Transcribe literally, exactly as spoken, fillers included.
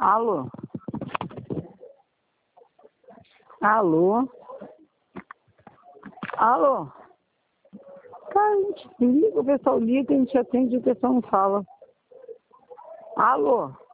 Alô? Alô? Alô? Cara, a gente liga, o pessoal liga, a gente atende e o pessoal não fala. Alô?